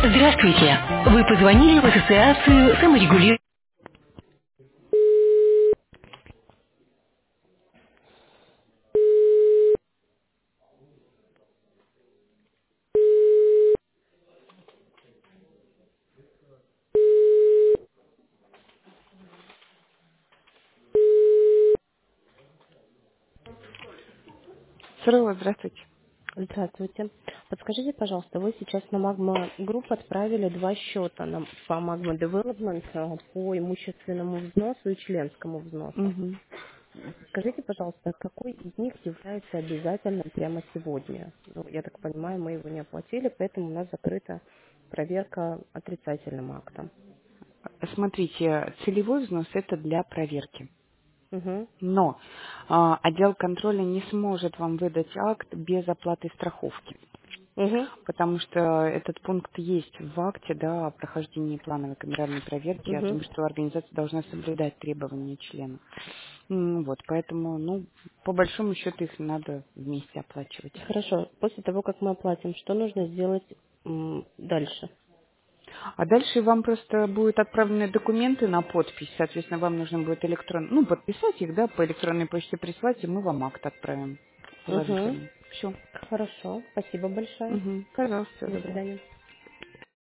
Здравствуйте. Вы позвонили в Ассоциацию саморегулирования. Сырова, здравствуйте. Здравствуйте. Подскажите, пожалуйста, вы сейчас на Magma Group отправили два счета по Magma Development по имущественному взносу и членскому взносу. Мгм. Скажите, пожалуйста, какой из них является обязательным прямо сегодня? Ну, я так понимаю, мы его не оплатили, поэтому у нас закрыта проверка отрицательным актом. Смотрите, целевой взнос это для проверки. Угу. Но отдел контроля не сможет вам выдать акт без оплаты страховки. Угу. Потому что этот пункт есть в акте, да, о прохождении плановой камеральной проверки, о Угу. том, что организация должна соблюдать требования членов. Вот, поэтому, ну, по большому счету их надо вместе оплачивать. Хорошо. После того, как мы оплатим, что нужно сделать дальше? А дальше вам просто будут отправлены документы на подпись, соответственно, вам нужно будет подписать их, да, по электронной почте прислать, и мы вам акт отправим Угу. положительный. Все. Хорошо. Спасибо большое. Пожалуйста, всего До доброго. свидания.